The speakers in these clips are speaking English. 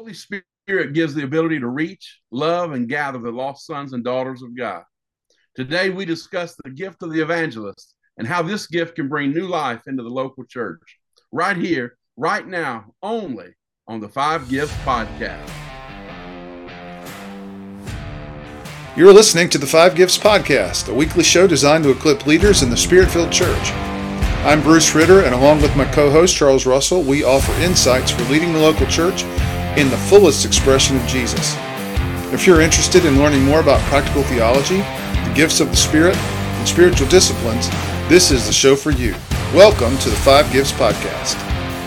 Holy Spirit gives the ability to reach, love, and gather the lost sons and daughters of God. Today, we discuss the gift of the evangelist and how this gift can bring new life into the local church. Right here, right now, only on the Five Gifts Podcast. You're listening to the Five Gifts Podcast, a weekly show designed to equip leaders in the Spirit-filled church. I'm Bruce Ritter, and along with my co-host Charles Russell, we offer insights for leading the local church in the fullest expression of Jesus. If you're interested in learning more about practical theology, the gifts of the Spirit, and spiritual disciplines, this is the show for you. Welcome to the Five Gifts Podcast.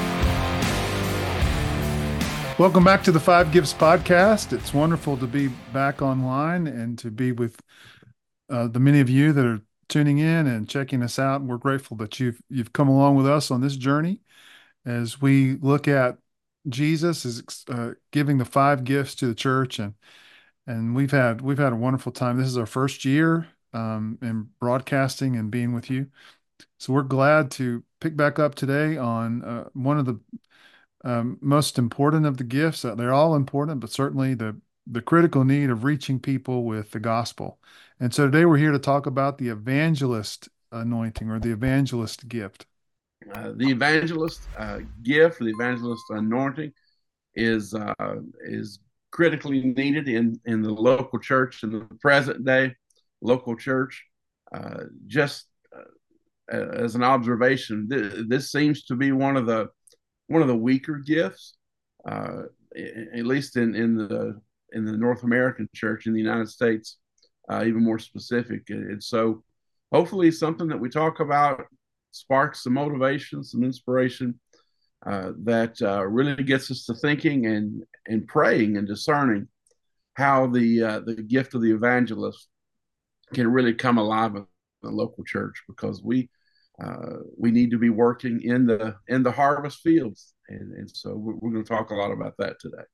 Welcome back to the Five Gifts Podcast. It's wonderful to be back online and to be with the many of you that are tuning in and checking us out. And we're grateful that you've come along with us on this journey as we look at Jesus is giving the five gifts to the church, and we've had a wonderful time. This is our first year in broadcasting and being with you. So we're glad to pick back up today on one of the most important of the gifts. They're all important, but certainly the critical need of reaching people with the gospel. And so today we're here to talk about the evangelist anointing or the evangelist gift. The evangelist gift, the evangelist anointing, is critically needed in the local church, in the present day local church. Just as an observation, this seems to be one of the weaker gifts, at least in the North American church in the United States, even more specific. And so hopefully something that we talk about sparks some motivation, some inspiration that really gets us to thinking and praying and discerning how the gift of the evangelist can really come alive in the local church, because we need to be working in the harvest fields, and so we're going to talk a lot about that today.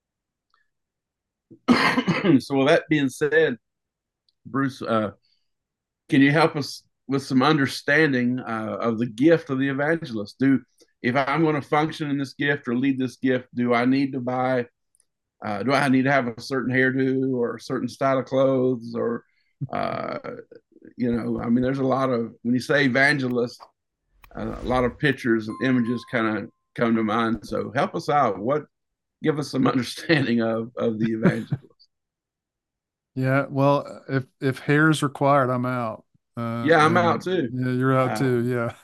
So with that being said, Bruce, can you help us with some understanding of the gift of the evangelist? If I'm going to function in this gift or lead this gift, do I need to have a certain hairdo or a certain style of clothes, or there's a lot of, when you say evangelist, a lot of pictures and images kind of come to mind. So help us out. Give us some understanding of the evangelist. Yeah, well, if hair is required, I'm out. Yeah, I'm out too. Yeah, you're out too.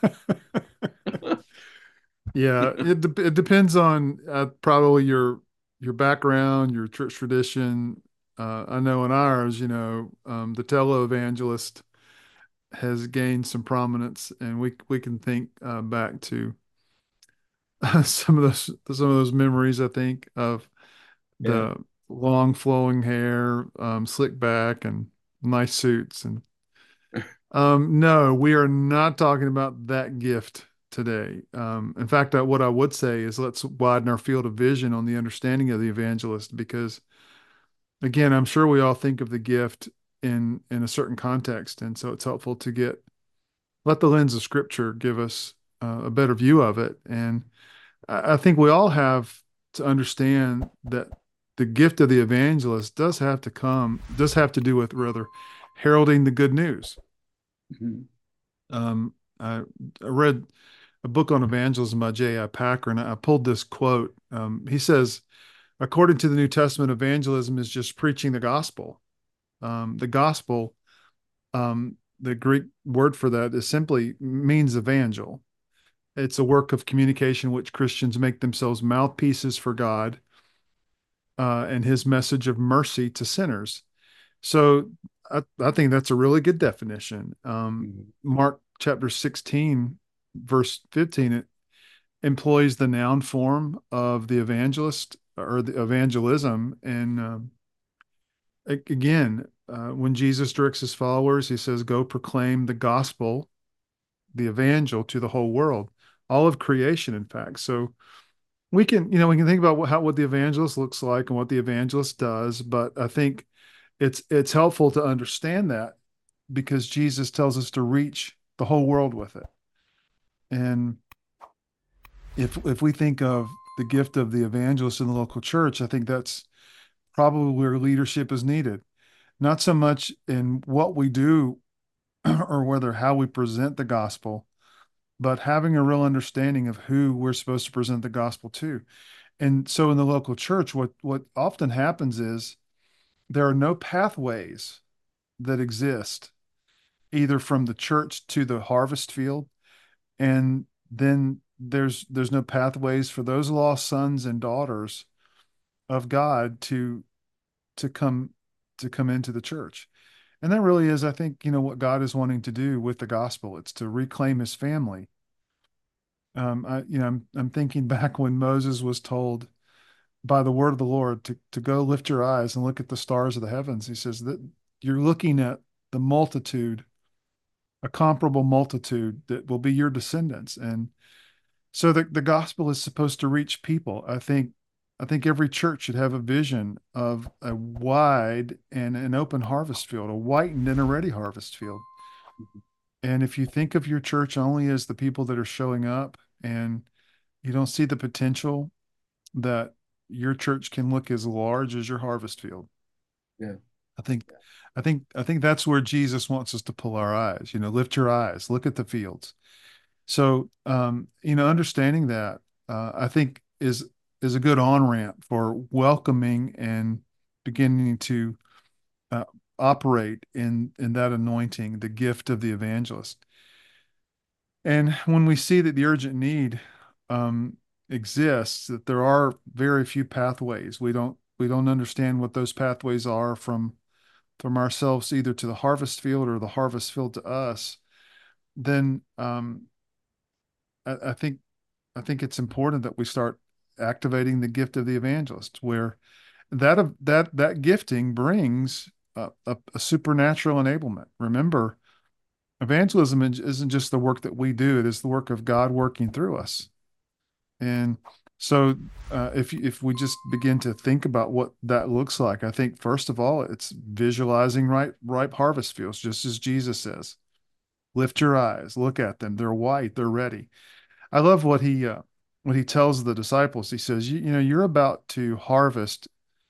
Yeah. Yeah, it depends on probably your background, your church tradition. I know in ours, the televangelist has gained some prominence, and we can think back to some of those memories. I think of the long flowing hair, slick back, and nice suits. And no, we are not talking about that gift today. In fact, what I would say is let's widen our field of vision on the understanding of the evangelist, because again, I'm sure we all think of the gift in a certain context, and so it's helpful to let the lens of Scripture give us a better view of it. And I think we all have to understand that the gift of the evangelist does have to do with rather heralding the good news. Mm-hmm. I read a book on evangelism by J.I. Packer, and I pulled this quote. He says, according to the New Testament, evangelism is just preaching the gospel. The gospel, the Greek word for that is simply means evangel. It's a work of communication which Christians make themselves mouthpieces for God and his message of mercy to sinners. So I think that's a really good definition. Mark chapter 16, verse 15, it employs the noun form of the evangelist or the evangelism. And again, when Jesus directs his followers, he says, go proclaim the gospel, the evangel, to the whole world, all of creation, in fact. So we can think about what the evangelist looks like and what the evangelist does, but I think it's helpful to understand that, because Jesus tells us to reach the whole world with it. And if we think of the gift of the evangelist in the local church, I think that's probably where leadership is needed. Not so much in what we do or whether how we present the gospel, but having a real understanding of who we're supposed to present the gospel to. And so in the local church, what often happens is there are no pathways that exist either from the church to the harvest field, and then there's no pathways for those lost sons and daughters of God to come to come into the church. And that really is, I think, what God is wanting to do with the gospel. It's to reclaim his family. I'm thinking back when Moses was told by the word of the Lord to go lift your eyes and look at the stars of the heavens. He says that you're looking at the multitude, a comparable multitude that will be your descendants. And so the gospel is supposed to reach people. I think every church should have a vision of a wide and an open harvest field, a whitened and a ready harvest field. And if you think of your church only as the people that are showing up and you don't see the potential that your church can look as large as your harvest field. Yeah. I think I think that's where Jesus wants us to pull our eyes, lift your eyes, look at the fields. So understanding that I think is a good on-ramp for welcoming and beginning to uh, operate in that anointing, the gift of the evangelist. And when we see that the urgent need exists, that there are very few pathways, we don't understand what those pathways are from ourselves either to the harvest field or the harvest field to us, then I think it's important that we start activating the gift of the evangelist, where that gifting brings a supernatural enablement. Remember, evangelism isn't just the work that we do; it is the work of God working through us. And so, if we just begin to think about what that looks like, I think first of all, it's visualizing ripe harvest fields, just as Jesus says. Lift your eyes, look at them. They're white, they're ready. I love what he tells the disciples. He says, you're about to harvest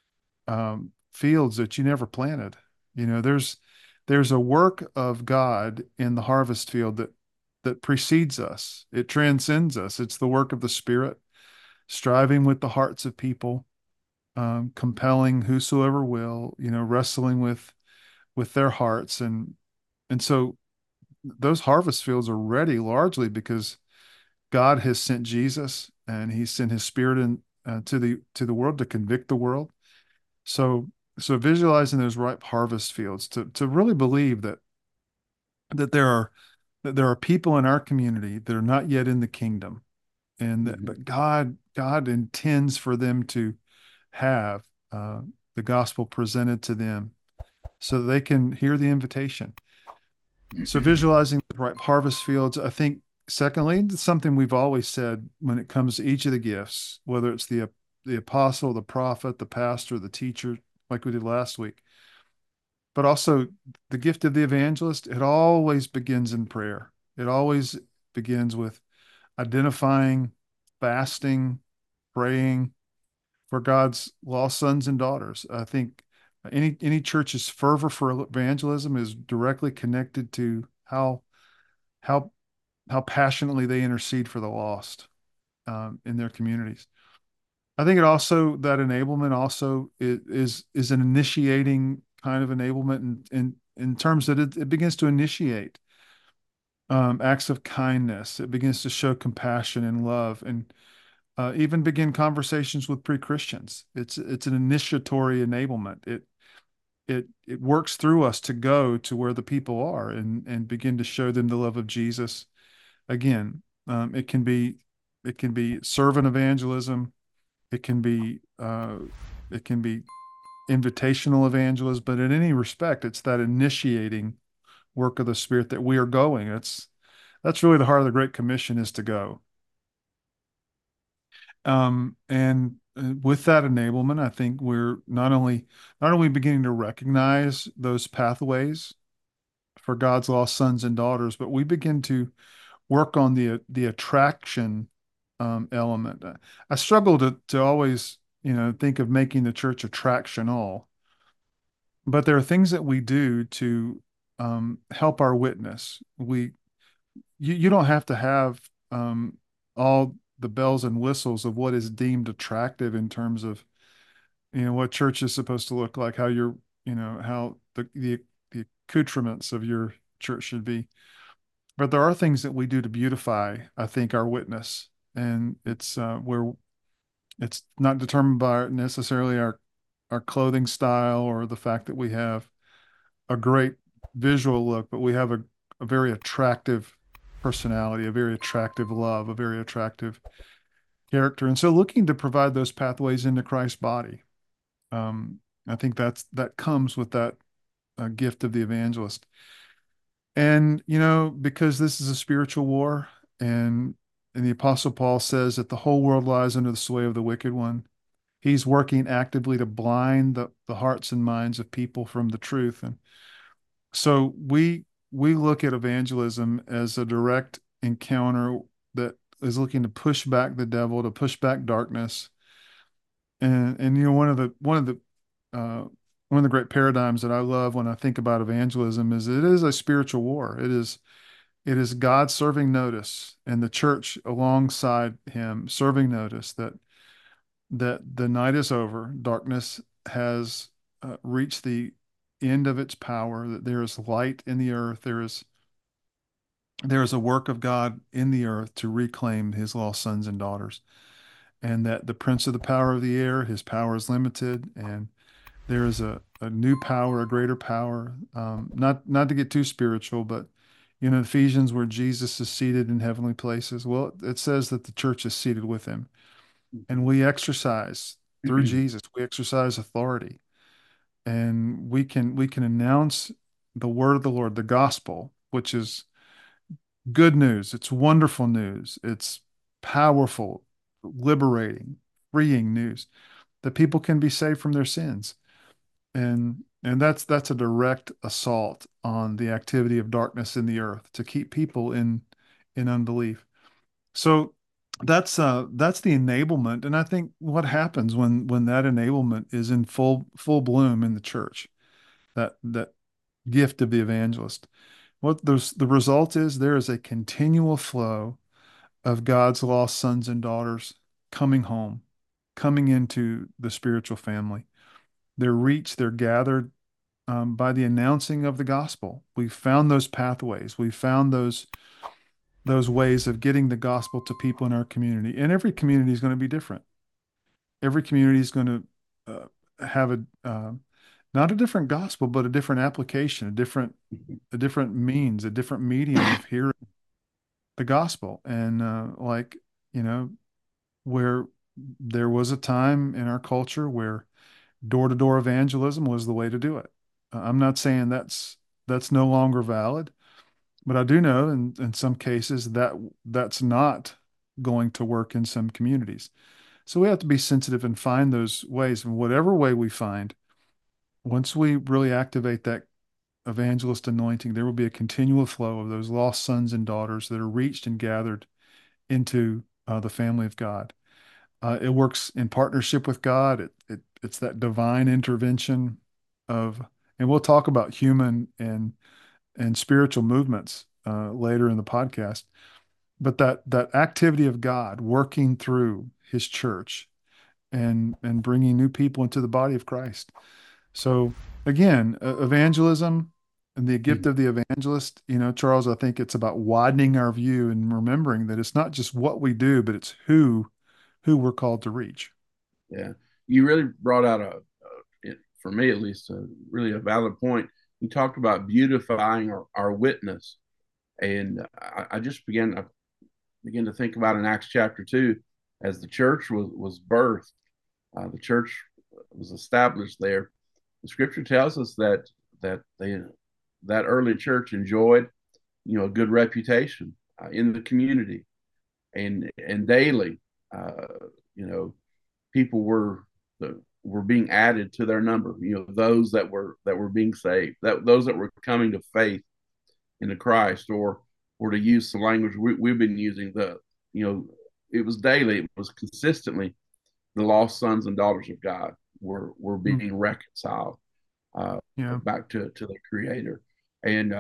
fields that you never planted. There's a work of God in the harvest field that precedes us. It transcends us. It's the work of the Spirit, striving with the hearts of people, compelling whosoever will, wrestling with their hearts, and so those harvest fields are ready largely because God has sent Jesus and He sent His Spirit to the world to convict the world. So so visualizing those ripe harvest fields to really believe that there are that there are people in our community that are not yet in the kingdom, and Mhm. but God intends for them to have the gospel presented to them so that they can hear the invitation. So visualizing the ripe harvest fields, I think. Secondly, it's something we've always said when it comes to each of the gifts, whether it's the apostle, the prophet, the pastor, the teacher, like we did last week, but also the gift of the evangelist. It always begins in prayer. It always begins with identifying, fasting, praying for God's lost sons and daughters. I think any church's fervor for evangelism is directly connected to how how passionately they intercede for the lost in their communities. I think it also that enablement also is an initiating kind of enablement in terms that it begins to initiate acts of kindness. It begins to show compassion and love, and even begin conversations with pre-Christians. It's an initiatory enablement. It works through us to go to where the people are and begin to show them the love of Jesus. Again, it can be servant evangelism. It can be uh, it can be invitational evangelism, but in any respect, it's that initiating work of the Spirit that we are going. That's really the heart of the Great Commission is to go. And with that enablement, I think we're not only beginning to recognize those pathways for God's lost sons and daughters, but we begin to work on the attraction element. I struggle to always, think of making the church attractional, but there are things that we do to help our witness. You don't have to have all the bells and whistles of what is deemed attractive in terms of what church is supposed to look like, how how the accoutrements of your church should be. But there are things that we do to beautify, I think, our witness, and it's where it's not determined by necessarily our clothing style or the fact that we have a great visual look, but we have a very attractive personality, a very attractive love, a very attractive character. And so looking to provide those pathways into Christ's body. I think that comes with that gift of the evangelist. And, because this is a spiritual war, and the Apostle Paul says that the whole world lies under the sway of the wicked one. He's working actively to blind the hearts and minds of people from the truth. And so we look at evangelism as a direct encounter that is looking to push back the devil, to push back darkness. And uh, one of the great paradigms that I love when I think about evangelism is it is a spiritual war. It is God serving notice and the church alongside him serving notice that the night is over, darkness has reached the end of its power, that there is light in the earth, there is a work of God in the earth to reclaim his lost sons and daughters, and that the prince of the power of the air, his power is limited, and there is a new power, a greater power. Not to get too spiritual, but Ephesians, where Jesus is seated in heavenly places. Well, it says that the church is seated with him, and we exercise through Jesus. We exercise authority, and we can announce the word of the Lord, the gospel, which is good news. It's wonderful news. It's powerful, liberating, freeing news that people can be saved from their sins. And that's a direct assault on the activity of darkness in the earth to keep people in unbelief. So that's the enablement. And I think what happens when that enablement is in full bloom in the church, that gift of the evangelist, the result is there is a continual flow of God's lost sons and daughters coming home, coming into the spiritual family. They're gathered by the announcing of the gospel. We've found those pathways. We've found those ways of getting the gospel to people in our community. And every community is going to be different. Every community is going to have not a different gospel, but a different application, a different means, a different medium of hearing the gospel. And you know, where there was a time in our culture where door-to-door evangelism was the way to do it. I'm not saying that's no longer valid, but I do know in some cases that's not going to work in some communities. So we have to be sensitive and find those ways. And whatever way we find, once we really activate that evangelist anointing, there will be a continual flow of those lost sons and daughters that are reached and gathered into the family of God. It works in partnership with God. It's that divine intervention of, and we'll talk about human and spiritual movements later in the podcast. But that activity of God working through His church and bringing new people into the body of Christ. So again, evangelism and the gift of the evangelist, Charles, I think it's about widening our view and remembering that it's not just what we do, but it's who we're called to reach. Yeah, you really brought out for me at least, really a valid point. You talked about beautifying our witness, and I just began to think about in Acts chapter 2, as the church was birthed, the church was established there. The Scripture tells us that that early church enjoyed, a good reputation in the community, and daily, people were being added to their number. Those that were being saved, those that were coming to faith into Christ, or to use the language we've been using, was daily, it was consistently the lost sons and daughters of God were being reconciled Yeah. back to the Creator, and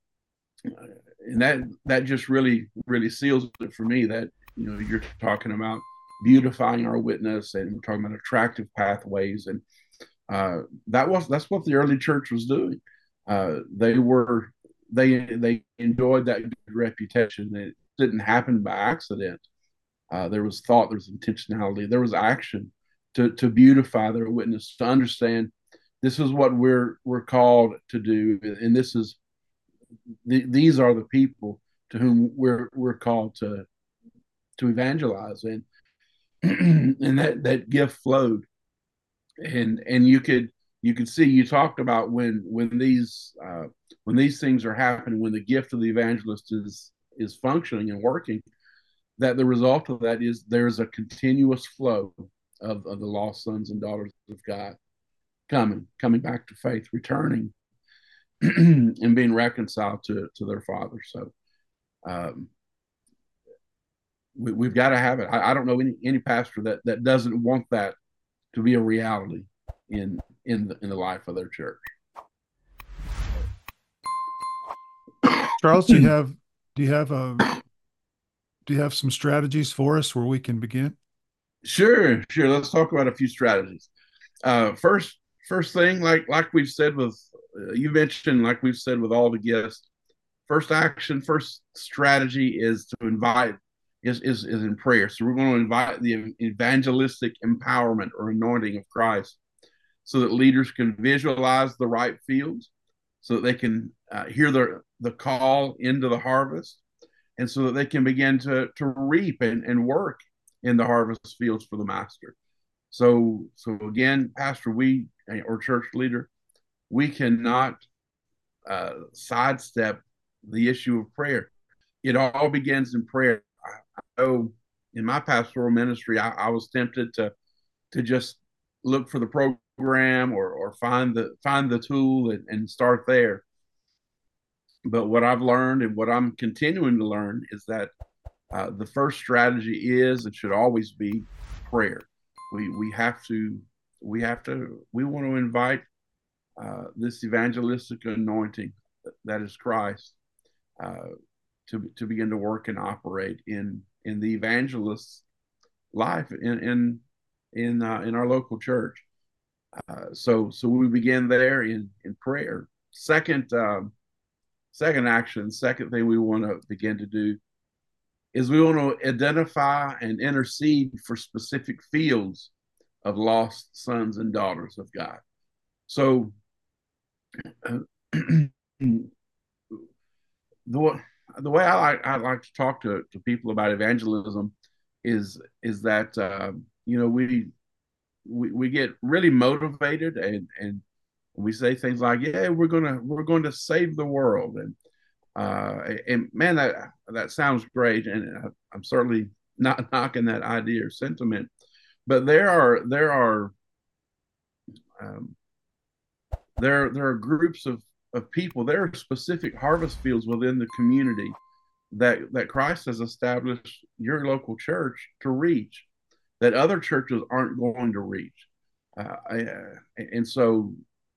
that just really seals it for me that you're talking about beautifying our witness, and we're talking about attractive pathways, and that's what the early church was doing. They enjoyed that good reputation. It didn't happen by accident. There was thought, there was intentionality, there was action to beautify their witness, to understand this is what we're called to do, and these are the people to whom we're called to evangelize, and and that gift flowed, and you could see, you talked about when these things are happening, when the gift of the evangelist is functioning and working, that the result of that is there's a continuous flow of the lost sons and daughters of God coming back to faith, returning and being reconciled to their Father. So we've got to have it. I don't know any pastor that doesn't want that to be a reality in the life of their church. Charles, do you have some strategies for us where we can begin? Sure. Let's talk about a few strategies. First thing, like we've said with you mentioned, like we've said with all the gifts, first strategy is to invite is in prayer. So we're going to invite the evangelistic empowerment or anointing of Christ, so that leaders can visualize the right fields, so that they can hear the call into the harvest, and so that they can begin to reap and work in the harvest fields for the master. So again, pastor, or church leader, we cannot sidestep the issue of prayer. It all begins in prayer. I know in my pastoral ministry, I was tempted to just look for the program or find the tool and start there. But what I've learned, and what I'm continuing to learn, is that the first strategy is and should always be prayer. We want to invite this evangelistic anointing that is Christ to begin to work and operate in the evangelist's life in our local church. So we begin there in prayer. Second thing we want to begin to do is we want to identify and intercede for specific fields of lost sons and daughters of God. So the way I like to talk to people about evangelism is that we get really motivated and we say things like, yeah, we're going to save the world, and man, that sounds great, and I'm certainly not knocking that idea or sentiment, but there are groups of people. There are specific harvest fields within the community that Christ has established your local church to reach, that other churches aren't going to reach, and so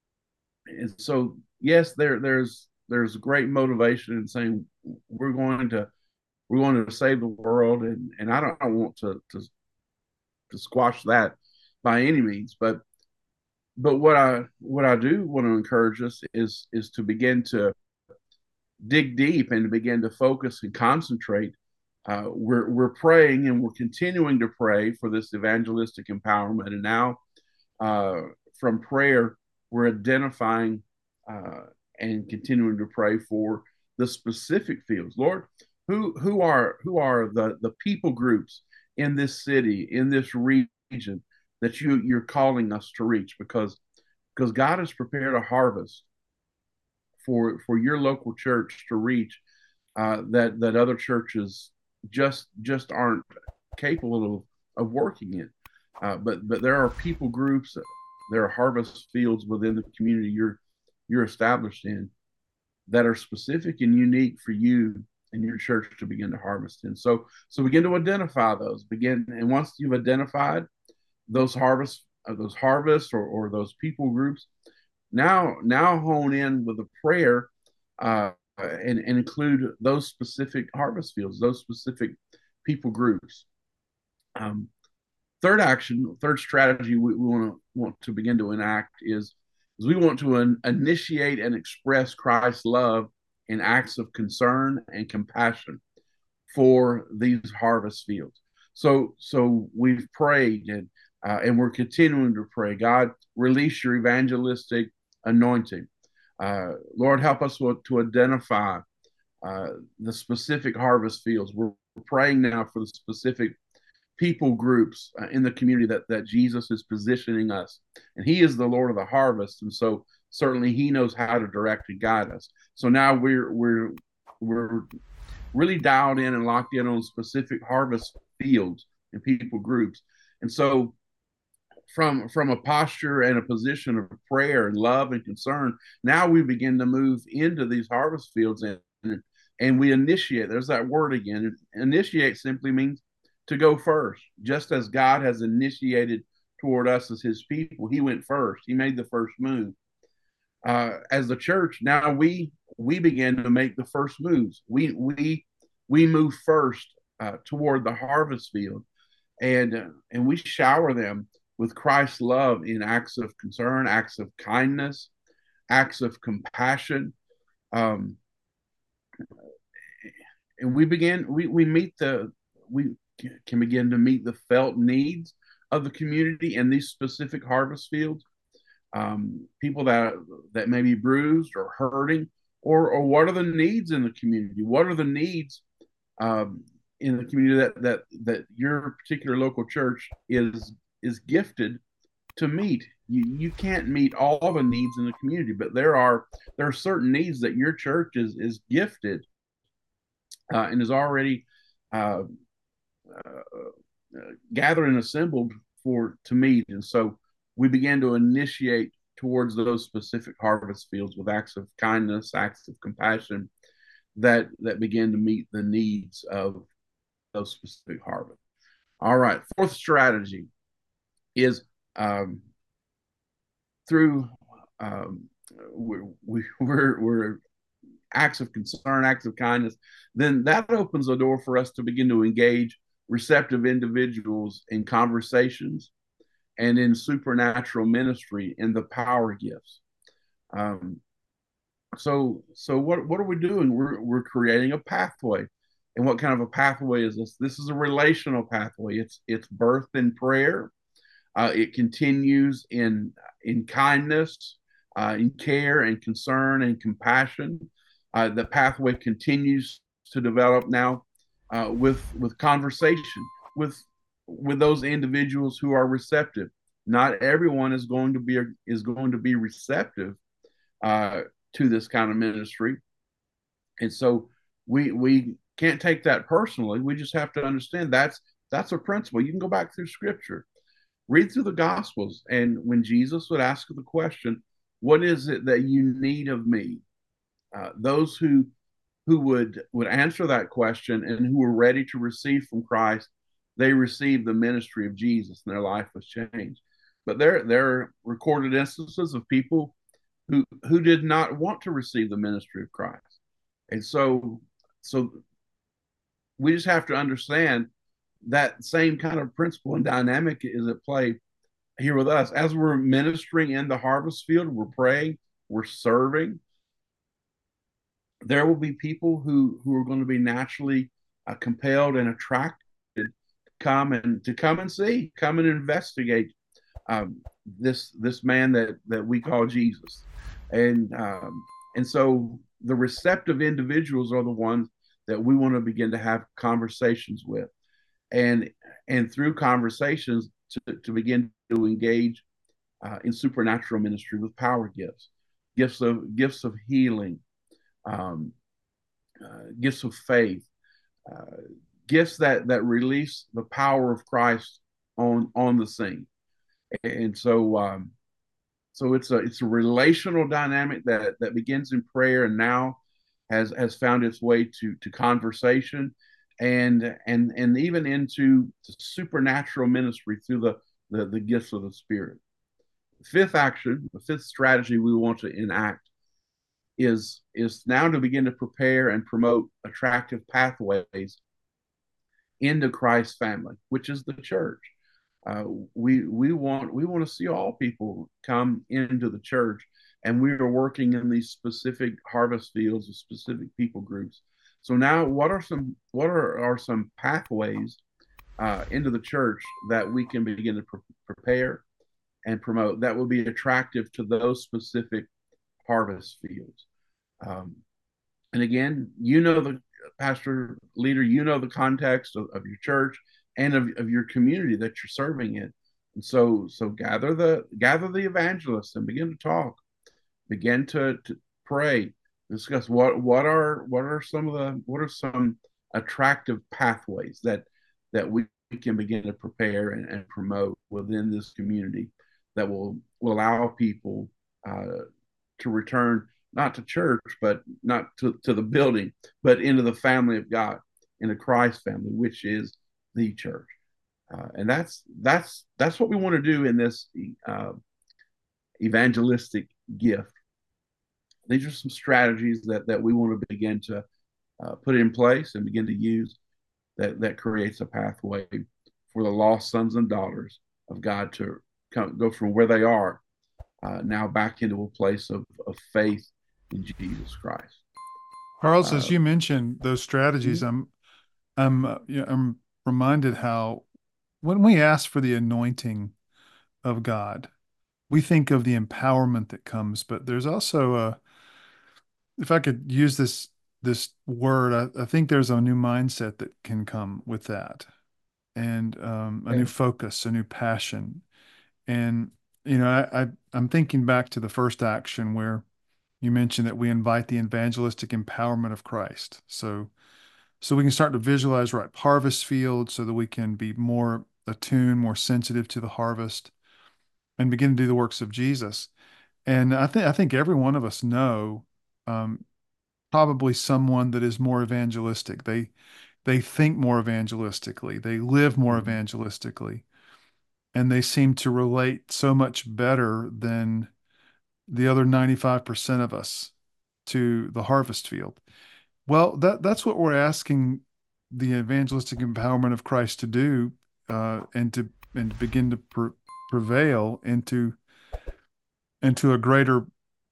yes, there's great motivation in saying we're going to save the world, and I don't want to squash that by any means, but what I do want to encourage us is to begin to dig deep and to begin to focus and concentrate. We're praying, and we're continuing to pray for this evangelistic empowerment, and now from prayer we're identifying and continuing to pray for the specific fields. Lord, who are the people groups in this city, in this region, that you're calling us to reach, because God has prepared a harvest for your local church to reach, that other churches just aren't capable of working in. But there are people groups, there are harvest fields within the community you're established in, that are specific and unique for you in your church to begin to harvest in. So begin to identify those. And once you've identified those harvests or those people groups, now hone in with a prayer, and include those specific harvest fields, those specific people groups. Third strategy we want to begin to enact is we want to initiate and express Christ's love in acts of concern and compassion for these harvest fields. So we've prayed, and we're continuing to pray. God, release your evangelistic anointing. Lord, help us to identify the specific harvest fields. We're praying now for the specific people groups in the community that Jesus is positioning us, and He is the Lord of the harvest, and so certainly He knows how to direct and guide us. So now we're really dialed in and locked in on specific harvest fields and people groups, and so from a posture and a position of prayer and love and concern, now we begin to move into these harvest fields, and we initiate. There's that word again. Initiate simply means to go first. Just as God has initiated toward us as His people, He went first. He made the first move. As the church, now we begin to make the first moves. We move first toward the harvest field, and we shower them with Christ's love in acts of concern, acts of kindness, acts of compassion. And we can begin to meet the felt needs of the community in these specific harvest fields. People that may be bruised or hurting, or what are the needs in the community? What are the needs in the community that your particular local church is gifted to meet? You can't meet all the needs in the community, but there are certain needs that your church is gifted and is already gathered and assembled to meet. And so we began to initiate towards those specific harvest fields with acts of kindness, acts of compassion that begin to meet the needs of those specific harvests. All right, fourth strategy is through we're acts of concern, acts of kindness. Then that opens the door for us to begin to engage receptive individuals in conversations and in supernatural ministry in the power gifts. So what are we doing? We're creating a pathway. And what kind of a pathway is this? This is a relational pathway. It's birthed in prayer. It continues in kindness, in care and concern and compassion. The pathway continues to develop now with conversation with those individuals who are receptive. Not everyone is going to be receptive to this kind of ministry, and so we can't take that personally. We just have to understand that's a principle. You can go back through Scripture, read through the Gospels, and when Jesus would ask the question, "What is it that you need of me?" Those who would answer that question and who were ready to receive from Christ, they received the ministry of Jesus and their life was changed. But there are recorded instances of people who did not want to receive the ministry of Christ. And so we just have to understand that same kind of principle and dynamic is at play here with us. As we're ministering in the harvest field, we're praying, we're serving. There will be people who are going to be naturally compelled and attracted to come and see, come and investigate this man that we call Jesus, and so the receptive individuals are the ones that we want to begin to have conversations with, and through conversations to begin to engage in supernatural ministry with power gifts of healing. Gifts of faith, gifts that release the power of Christ on the scene, and so it's a relational dynamic that begins in prayer and now has found its way to conversation and even into supernatural ministry through the gifts of the Spirit. Fifth action, the fifth strategy we want to enact is now to begin to prepare and promote attractive pathways into Christ's family, which is the church. We want to see all people come into the church, and we are working in these specific harvest fields of specific people groups. So now, what are some pathways into the church that we can begin to prepare and promote that will be attractive to those specific harvest fields? And again, the pastor leader, the context of your church and of your community that you're serving in. And so gather the evangelists and begin to talk, begin to pray, discuss what are some attractive pathways that we can begin to prepare and promote within this community that will allow people to return not to church, but not to the building, but into the family of God, into Christ's family, which is the church. And that's what we want to do in this evangelistic gift. These are some strategies that we want to begin to put in place and begin to use that creates a pathway for the lost sons and daughters of God to go from where they are now back into a place of faith in Jesus Christ. Charles, as you mentioned those strategies, I'm reminded how when we ask for the anointing of God, we think of the empowerment that comes, but there's also if I could use this word, I think there's a new mindset that can come with that, and a new focus, a new passion, and I'm thinking back to the first action where you mentioned that we invite the evangelistic empowerment of Christ. So we can start to visualize right harvest fields so that we can be more attuned, more sensitive to the harvest and begin to do the works of Jesus. And I think every one of us know probably someone that is more evangelistic. They think more evangelistically. They live more evangelistically. And they seem to relate so much better than the other 95% of us to the harvest field. Well, that's what we're asking the evangelistic empowerment of Christ to do, and to begin to prevail into a greater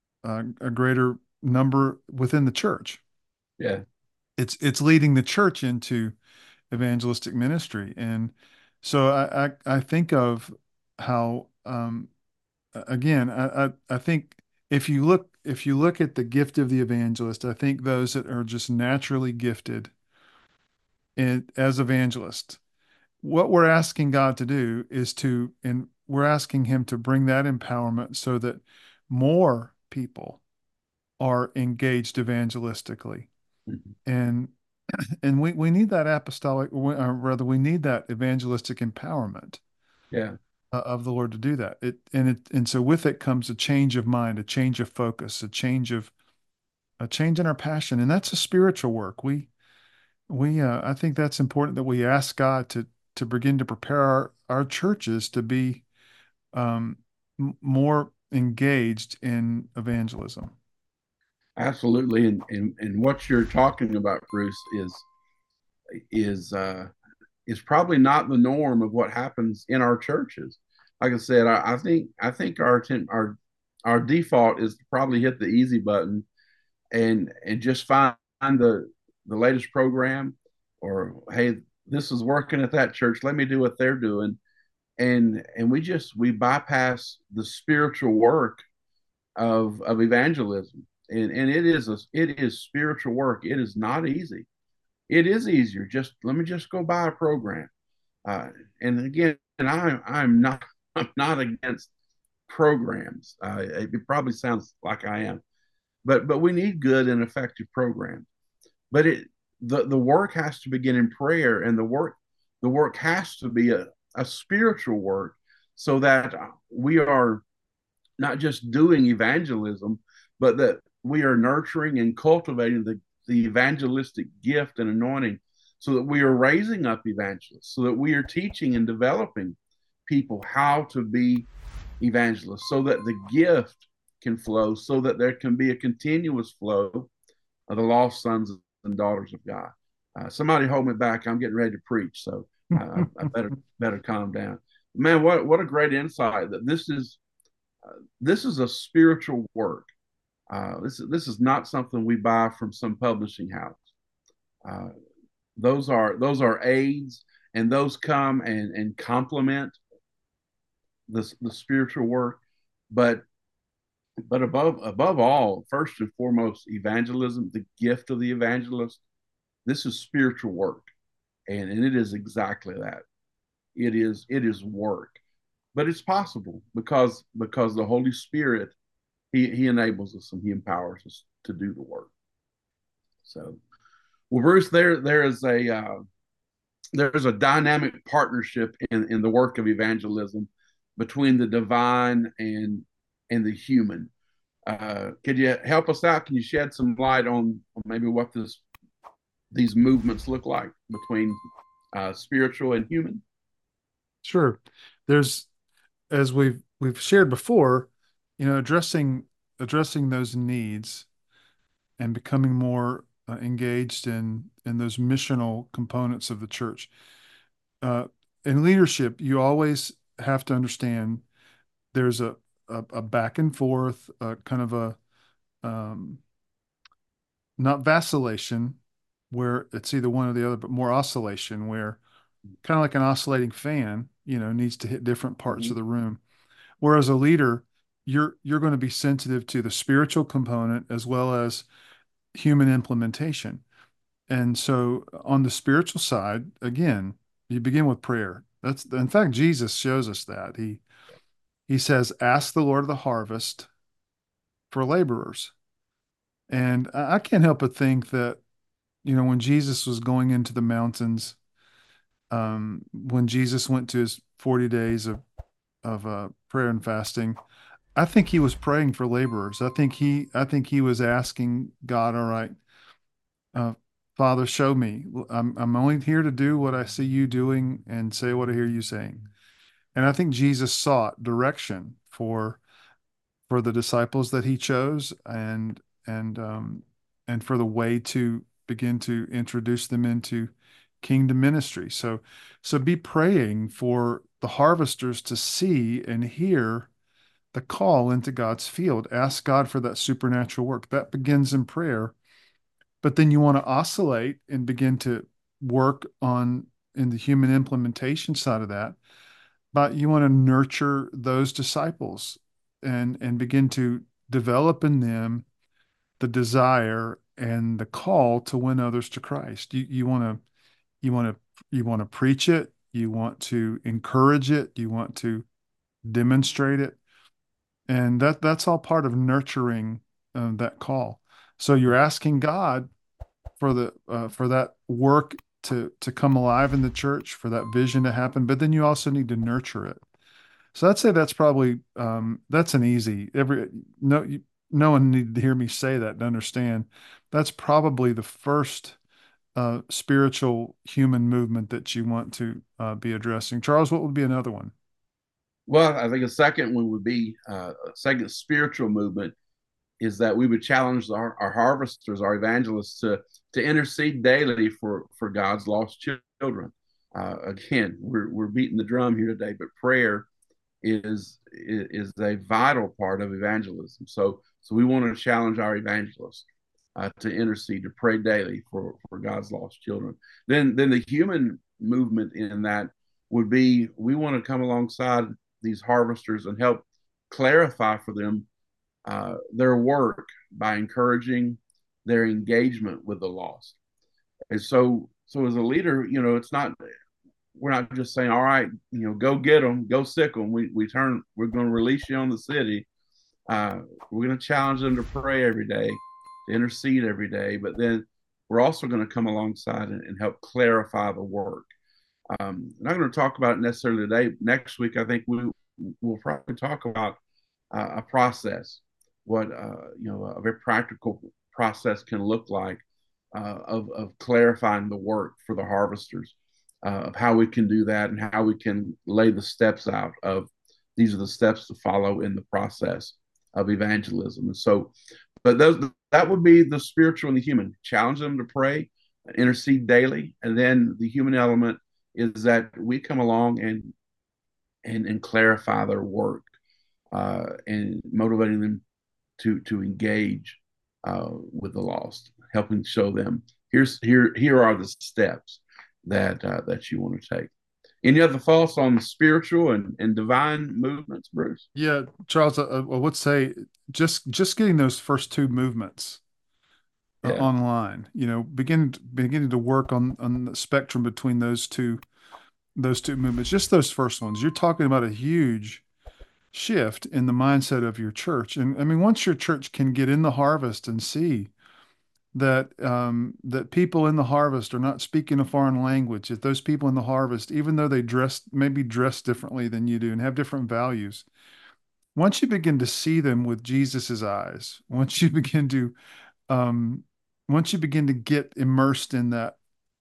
number within the church. Yeah, it's leading the church into evangelistic ministry, and so I think of how again I think if you look at the gift of the evangelist, I think those that are just naturally gifted as evangelists, what we're asking God to do is and we're asking him to bring that empowerment so that more people are engaged evangelistically. mm-hmm. And we need that apostolic, or rather we need that evangelistic empowerment. Yeah. Of the Lord to do that. And so with it comes a change of mind, a change of focus, a change in our passion, and that's a spiritual work. I think that's important that we ask God to begin to prepare our churches to be more engaged in evangelism. Absolutely, and what you're talking about, Bruce, is probably not the norm of what happens in our churches. Like I said, I think our default is to probably hit the easy button and just find the latest program, or hey, this is working at that church, let me do what they're doing, and we bypass the spiritual work of evangelism, and it is spiritual work. It is not easy. It is easier just let me just go buy a program, and again, I'm not against programs. It probably sounds like I am, but we need good and effective programs. But the work has to begin in prayer, and the work has to be a spiritual work, so that we are not just doing evangelism, but that we are nurturing and cultivating the evangelistic gift and anointing so that we are raising up evangelists, so that we are teaching and developing people how to be evangelists, so that the gift can flow, so that there can be a continuous flow of the lost sons and daughters of God. Somebody hold me back. I'm getting ready to preach, so I better calm down. Man, what a great insight that this is a spiritual work. This is not something we buy from some publishing house. Uh, those are aids, and those come and complement the spiritual work. But above all, first and foremost, evangelism, the gift of the evangelist. This is spiritual work, and it is exactly that. It is work, but it's possible because the Holy Spirit he enables us and he empowers us to do the work. So, well, Bruce, there's a dynamic partnership in the work of evangelism between the divine and the human. Could you help us out? Can you shed some light on maybe what these movements look like between spiritual and human? Sure. There's, as we've shared before, addressing those needs and becoming more engaged in those missional components of the church. Uh, in leadership, you always have to understand there's a back and forth, kind of a um, not vacillation where it's either one or the other, but more oscillation where kind of like an oscillating fan, needs to hit different parts Mm-hmm. of the room. Whereas a leader, you're going to be sensitive to the spiritual component as well as human implementation. And so on the spiritual side, again, you begin with prayer. That's in fact, Jesus shows us that. He says, ask the Lord of the harvest for laborers. And I can't help but think that, when Jesus was going into the mountains, when Jesus went to his 40 days of prayer and fasting, I think he was praying for laborers. I think he was asking God, all right, uh, Father, show me. I'm only here to do what I see you doing and say what I hear you saying. And I think Jesus sought direction for the disciples that he chose and for the way to begin to introduce them into kingdom ministry. So be praying for the harvesters to see and hear the call into God's field. Ask God for that supernatural work. That begins in prayer. But then you want to oscillate and begin to work on in the human implementation side of that. But you want to nurture those disciples and begin to develop in them the desire and the call to win others to Christ. You want to you want to preach it, you want to encourage it, you want to demonstrate it, and that's all part of nurturing that call. So you're asking God for that work to come alive in the church, for that vision to happen, but then you also need to nurture it. So I'd say that's probably that's an easy no one needed to hear me say that to understand that's probably the first spiritual human movement that you want to be addressing. Charles, what would be another one? Well, I think a second one would be a second spiritual movement is that we would challenge our harvesters, our evangelists, to intercede daily for God's lost children. Again, we're beating the drum here today, but prayer is a vital part of evangelism. So we want to challenge our evangelists to intercede, to pray daily for God's lost children. Then the human movement in that would be we want to come alongside these harvesters and help clarify for them their work by encouraging their engagement with the lost. And so as a leader, it's not we're not just saying, all right, go get them, go sick them. We're going to release you on the city. We're going to challenge them to pray every day, to intercede every day, but then we're also going to come alongside and help clarify the work. I'm not going to talk about it necessarily today. Next week, I think we'll probably talk about a process, what a very practical process can look like of clarifying the work for the harvesters, of how we can do that and how we can lay the steps out of these are the steps to follow in the process of evangelism. And so, but that would be the spiritual and the human. Challenge them to pray, intercede daily, and then the human element is that we come along and clarify their work, and motivating them to engage with the lost, helping show them here are the steps that you want to take. Any other thoughts on the spiritual and divine movements, Bruce? Yeah, Charles, I would say just getting those first two movements Yeah. online, beginning to work on the spectrum between those two movements, just those first ones. You're talking about a huge shift in the mindset of your church. And I mean, once your church can get in the harvest and see that people in the harvest are not speaking a foreign language, that those people in the harvest, even though they maybe dress differently than you do and have different values, once you begin to see them with Jesus's eyes, um, once you begin to get immersed in that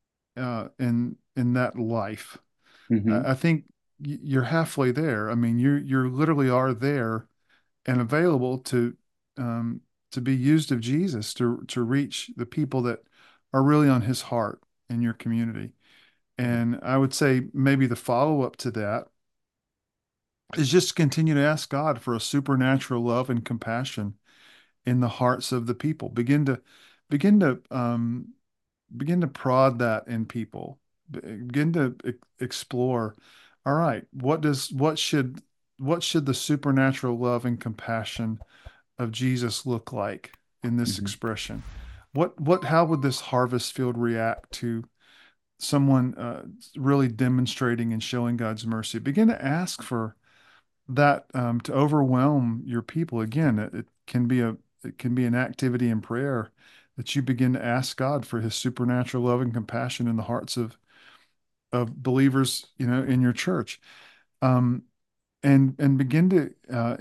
in that life, Mm-hmm. I think you're halfway there. I mean, you're literally are there and available um, to be used of Jesus to reach the people that are really on His heart in your community. And I would say maybe the follow up to that is just continue to ask God for a supernatural love and compassion in the hearts of the people. Begin to begin to prod that in people. Begin to explore. All right, what should the supernatural love and compassion of Jesus look like in this Mm-hmm. expression? How would this harvest field react to someone really demonstrating and showing God's mercy? Begin to ask for that to overwhelm your people. Again, it can be an activity in prayer that you begin to ask God for His supernatural love and compassion in the hearts of believers, in your church, um, and begin to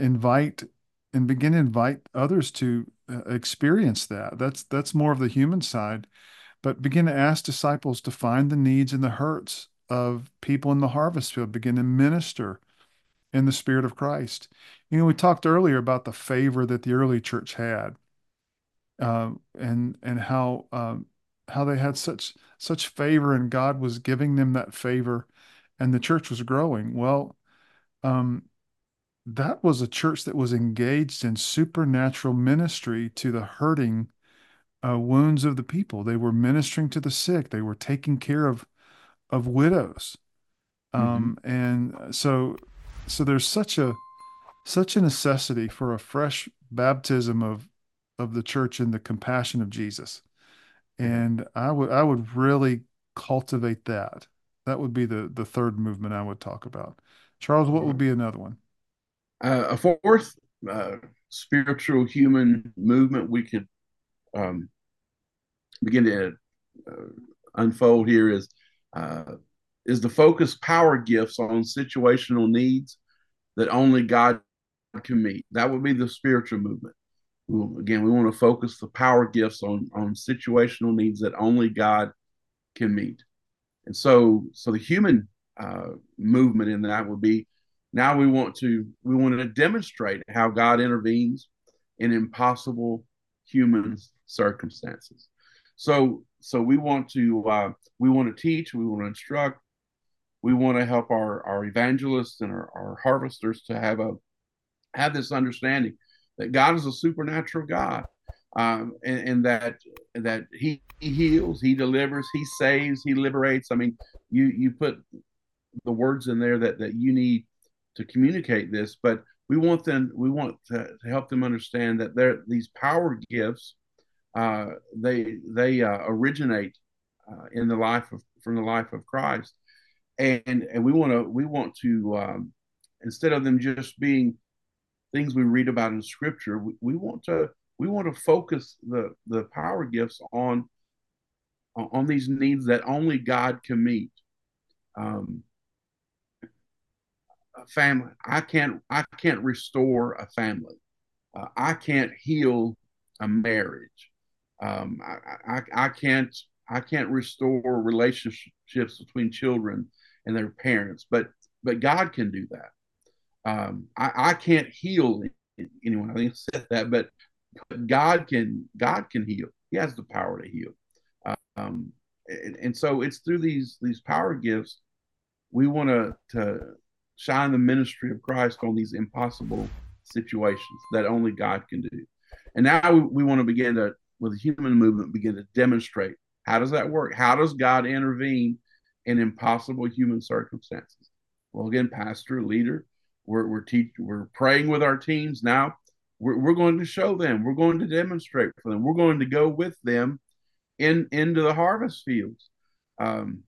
invite others to experience that. That's more of the human side, but begin to ask disciples to find the needs and the hurts of people in the harvest field. Begin to minister in the Spirit of Christ. We talked earlier about the favor that the early church had, and how they had such favor, and God was giving them that favor, and the church was growing. Well, um, that was a church that was engaged in supernatural ministry to the hurting wounds of the people. They were ministering to the sick. They were taking care of widows, Mm-hmm. and so there's such a necessity for a fresh baptism of the church in the compassion of Jesus. Yeah. And I would really cultivate that. That would be the third movement I would talk about. Charles, what All would right. be another one? A fourth uh, spiritual human movement we could um, begin to uh, unfold here uh, is the focus power gifts on situational needs that only God can meet. That would be the spiritual movement. Again, we want to focus the power gifts on situational needs that only God can meet. And so the human movement in that would be now we want to demonstrate how God intervenes in impossible human circumstances. So we want to teach, we want to instruct, we want to help our evangelists and our harvesters to have this understanding that God is a supernatural God, and that he heals, He delivers, He saves, He liberates. I mean, you put the words in there that you need to communicate this, but we want to help them understand that these power gifts they originate in the life of from the life of Christ, and we want to instead of them just being things we read about in Scripture, we want to focus the power gifts on these needs that only God can meet. Um, a family, I can't restore a family. I can't heal a marriage. I can't restore relationships between children and their parents, but God can do that. I can't heal anyone. I think I said that, but God can heal. He has the power to heal. Um, and so it's through these power gifts we want to shine the ministry of Christ on these impossible situations that only God can do. And now we want to begin to, with the human movement, begin to demonstrate how does that work? How does God intervene in impossible human circumstances? Well, again, pastor, leader, we're praying with our teams now. We're going to show them. We're going to demonstrate for them. We're going to go with them into the harvest fields. Um,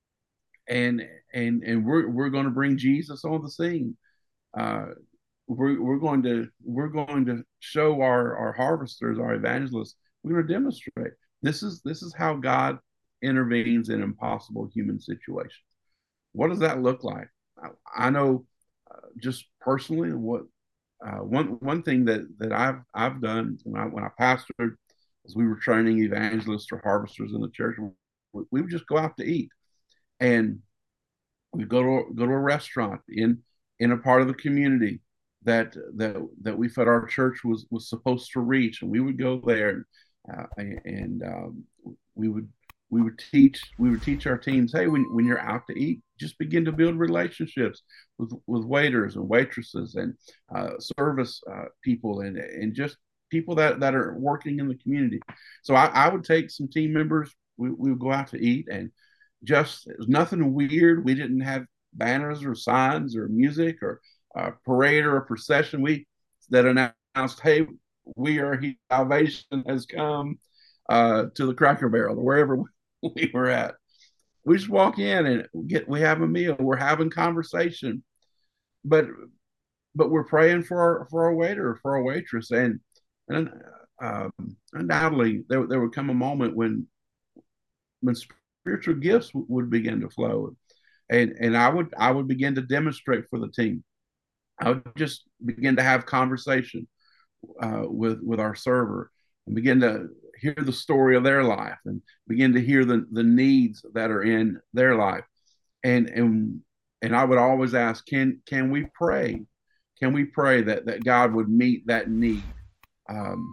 and we're going to bring Jesus on the scene. Uh, we're going to show our harvesters, our evangelists. We're going to demonstrate this is how God intervenes in impossible human situations. What does that look like? I know just personally what one thing that I've done when I pastored as we were training evangelists or harvesters in the church, we would just go out to eat and we go to a restaurant in a part of the community that we felt our church was supposed to reach, and we would go there and we would we would teach our teams, hey, when you're out to eat, just begin to build relationships with waiters and waitresses and service people and just people that are working in the community. So I would take some team members. We would go out to eat, and just it was nothing weird. We didn't have banners or signs or music or a parade or a procession. We that announced, "Hey, we are here. Salvation has come to the Cracker Barrel or wherever we were at." We just walk in and we have a meal. We're having conversation, but we're praying for our waiter, for our waitress, and undoubtedly there would come a moment when spiritual gifts would begin to flow, and I would begin to demonstrate for the team. I would just begin to have conversation with our server and begin to hear the story of their life and begin to hear the needs that are in their life, and I would always ask, can we pray? Can we pray that God would meet that need? Um,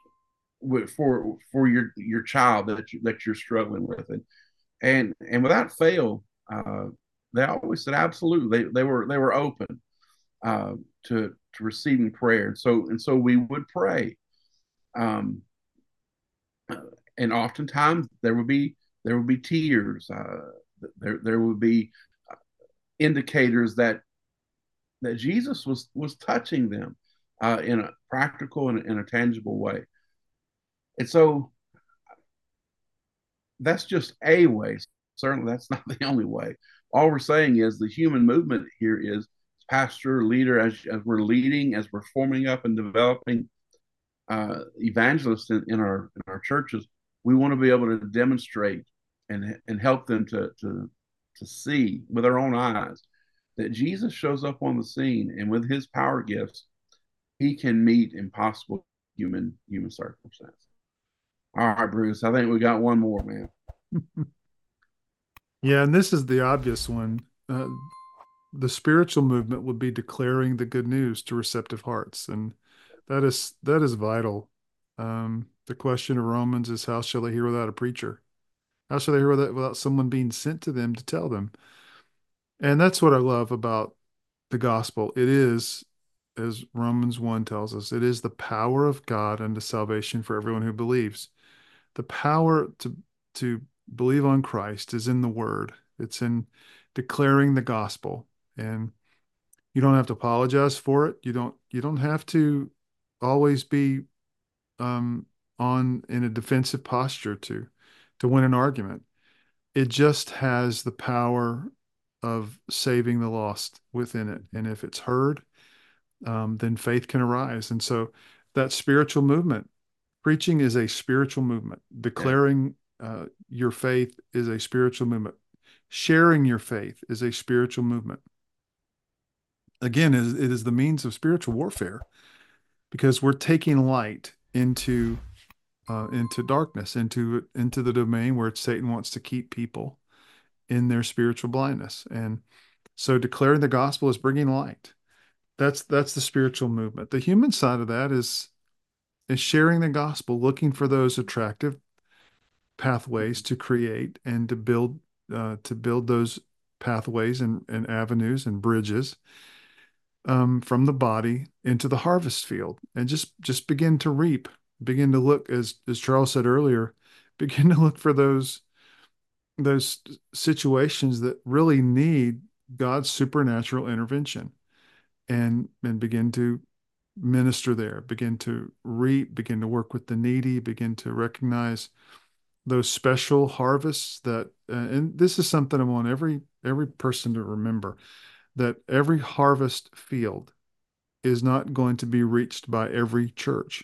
for your child that you're struggling with, and without fail, they always said absolutely. They were open to receiving prayer, and so we would pray, um, and oftentimes there would be tears. There would be indicators that Jesus was touching them in a practical and in a tangible way. And so that's just a way. Certainly, that's not the only way. All we're saying is the human movement here is pastor, leader, as we're leading, as we're forming up and developing evangelists in our churches, we want to be able to demonstrate and help them to see with their own eyes that Jesus shows up on the scene, and with his power gifts, he can meet impossible human circumstances. All right, Bruce, I think we got one more, man. Yeah, and this is the obvious one. The spiritual movement would be declaring the good news to receptive hearts, and that is vital. The question of Romans is, how shall they hear without a preacher? How shall they hear without someone being sent to them to tell them? And that's what I love about the gospel. It is, as Romans 1 tells us, it is the power of God unto salvation for everyone who believes. The power to believe on Christ is in the word. It's in declaring the gospel. And you don't have to apologize for it. You don't have to always be on in a defensive posture to win an argument. It just has the power of saving the lost within it. And if it's heard, then faith can arise. And so that spiritual movement, preaching is a spiritual movement. Declaring your faith is a spiritual movement. Sharing your faith is a spiritual movement. Again, it is the means of spiritual warfare, because we're taking light into into darkness, into the domain where Satan wants to keep people in their spiritual blindness. And so declaring the gospel is bringing light. That's the spiritual movement. The human side of that is sharing the gospel, looking for those attractive pathways to create and to build those pathways and avenues and bridges from the body into the harvest field, and just begin to reap, begin to look, as Charles said earlier, begin to look for those situations that really need God's supernatural intervention, and begin to minister there, begin to reap, begin to work with the needy, begin to recognize those special harvests that, and this is something I want every person to remember, that every harvest field is not going to be reached by every church.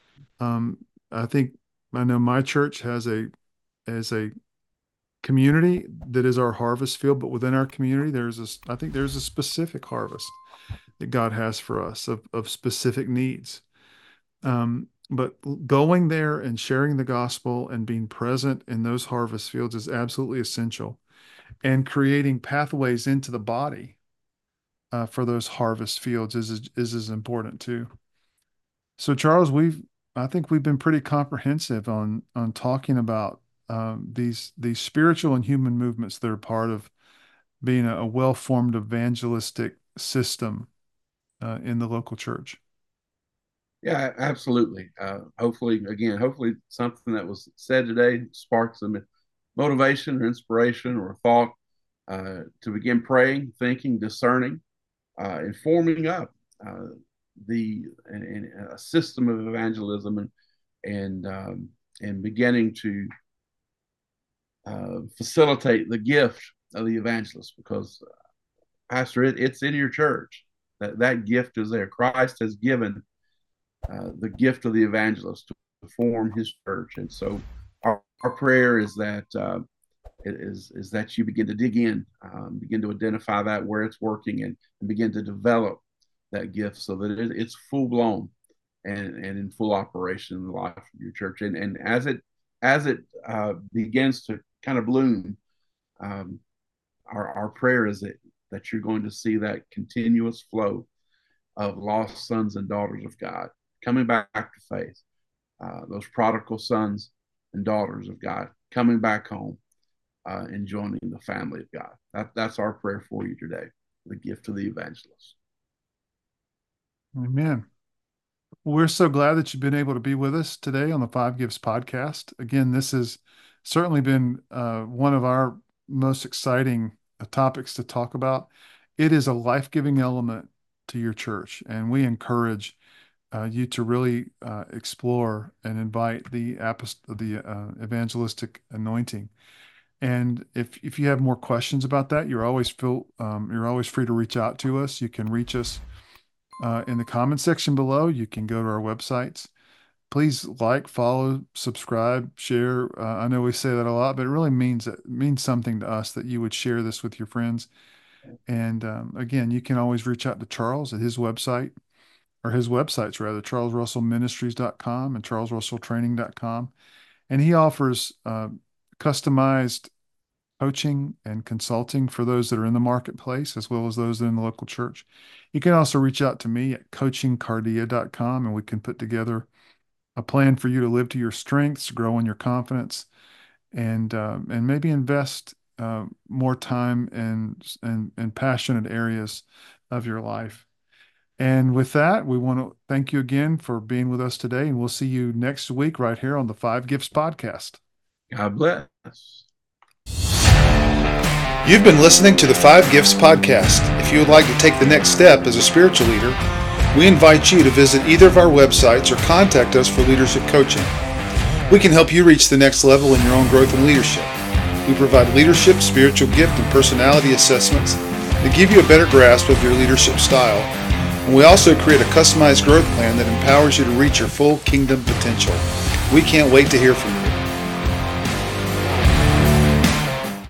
I know my church has a community that is our harvest field, but within our community, I think there's a specific harvest that God has for us of specific needs. But going there and sharing the gospel and being present in those harvest fields is absolutely essential, and creating pathways into the body for those harvest fields is as important too. So Charles, I think we've been pretty comprehensive on talking about these spiritual and human movements that are part of being a well-formed evangelistic system in the local church. Yeah, absolutely. Hopefully something that was said today sparks some motivation or inspiration or thought to begin praying, thinking, discerning, and forming up a system of evangelism and beginning to facilitate the gift of the evangelist, because Pastor, it's in your church. That gift is there. Christ has given the gift of the evangelist to form his church. And so our prayer is that is that you begin to dig in, begin to identify that where it's working, and begin to develop that gift so that it's full blown and in full operation in the life of your church. And as it begins to kind of bloom, our prayer is that you're going to see that continuous flow of lost sons and daughters of God coming back to faith, those prodigal sons and daughters of God coming back home and joining the family of God. That's our prayer for you today, the gift of the evangelist. Amen. We're so glad that you've been able to be with us today on the Five Gifts podcast. Again, this has certainly been one of our most exciting topics to talk about. It is a life-giving element to your church, and we encourage you to really explore and invite the evangelistic anointing. And if you have more questions about that, you're always free to reach out to us. You can reach us in the comment section below. You can go to our websites. Please like, follow, subscribe, share. I know we say that a lot, but it really means something to us that you would share this with your friends. And again, you can always reach out to Charles at his website, or his websites rather, charlesrussellministries.com and charlesrusselltraining.com. And he offers customized coaching and consulting for those that are in the marketplace, as well as those that are in the local church. You can also reach out to me at coachingcardia.com, and we can put together a plan for you to live to your strengths, grow in your confidence, and maybe invest more time in passionate areas of your life. And with that, we want to thank you again for being with us today, and we'll see you next week right here on the Five Gifts podcast. God bless. You've been listening to the Five Gifts podcast. If you would like to take the next step as a spiritual leader, we invite you to visit either of our websites or contact us for leadership coaching. We can help you reach the next level in your own growth and leadership. We provide leadership, spiritual gift, and personality assessments that give you a better grasp of your leadership style. And we also create a customized growth plan that empowers you to reach your full kingdom potential. We can't wait to hear from you.